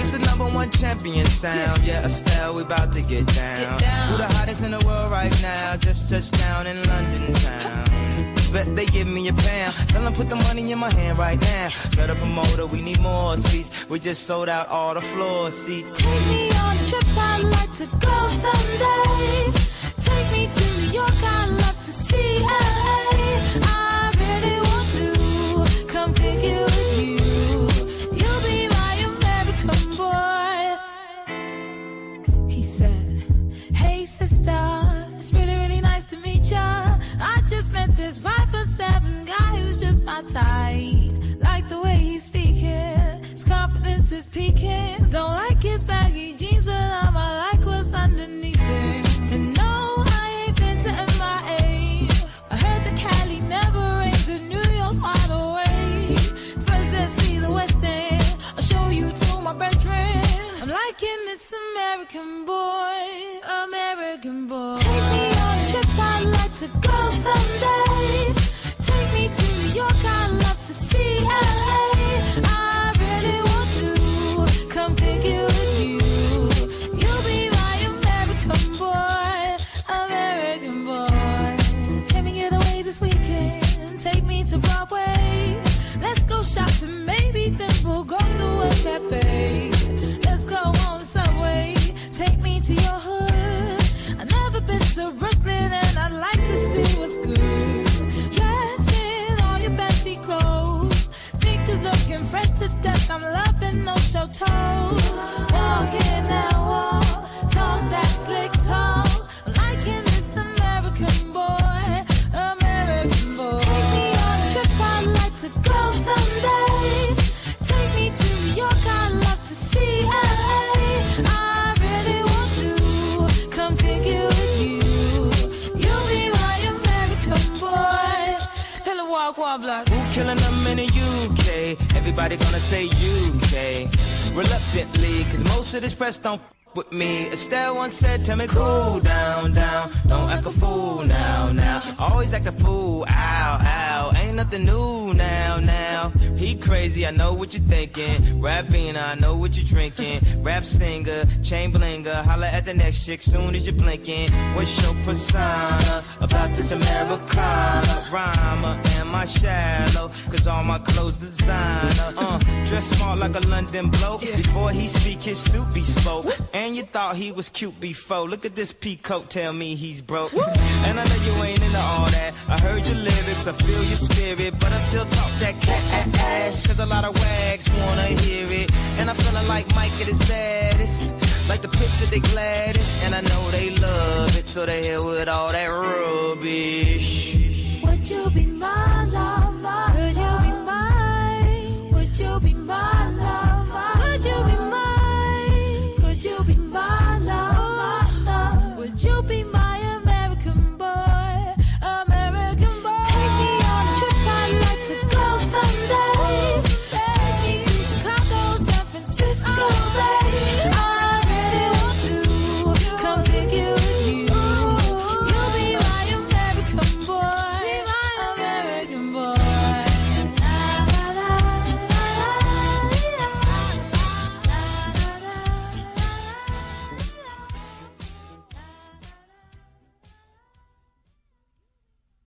This is #1 champion sound. Yeah, Estelle, we about to get down. Who the hottest in the world right now? Just touched down in London town. Bet they give me a pound. Tell them put the money in my hand right now. Set up a motor, we need more seats. We just sold out all the floor seats. Take me on a trip, I'd like to go someday. Take me to New York, I'd love to see LA. I really want to come pick you with you. You'll be my American boy. He said, hey sister, it's really, really nice to meet ya. I just met this 5'7" guy who's just my type. Like the way he's speaking, his confidence is peaking. Don't like his baggy jeans, but I'ma like what's underneath it. And no, I ain't been to MIA. I heard that Cali never rains and New York's wide awake. First let's see the West End, I'll show you to my brethren. I'm liking this American boy, American boy. Take me on a trip, I'd like to go someday. Take me to New York, I'd love to see LA. I really want to come pick you with you. You'll be my American boy, American boy. Can we get away this weekend? Take me to Broadway. Let's go shopping, maybe then we'll go to a cafe. Let's go on the subway. Take me to your hood. I've never been to Brooklyn and I'd like to see what's good. Dress in all your fancy clothes, sneakers looking fresh to death. I'm loving no show toes. Walk in that wall, talk that slick talk. I'm liking this American boy, American boy. Take me on a trip, I'd like to go someday. Take me to New York, I'd love to see LA. I really want to come pick you with you. You'll be my American boy. Tell her walk one block. Who killing them in the UK? Everybody gonna say UK. Reluctantly, cause most of this press don't with me. Estelle once said, tell me cool down, down. Don't act a fool now, now. Always act a fool, ow, ow. Ain't nothing new now, now. He crazy, I know what you're thinking. Rapping, I know what you're drinking. Rap singer, chain blinger. Holla at the next chick soon as you're blinking. What's your persona about this Americana? Rhymer, am I shallow? Cause all my clothes designer. Dress smart like a London bloke. Before he speak, his suit be spoke. And you thought he was cute before. Look at this peacoat, tell me he's broke. And I know you ain't into all that. I heard your lyrics, I feel your spirit, but I still talk that cat ass. Cause a lot of wags wanna hear it. And I'm feeling like Mike at his baddest. Like the Pips at they gladdest. And I know they love it, so they here with all that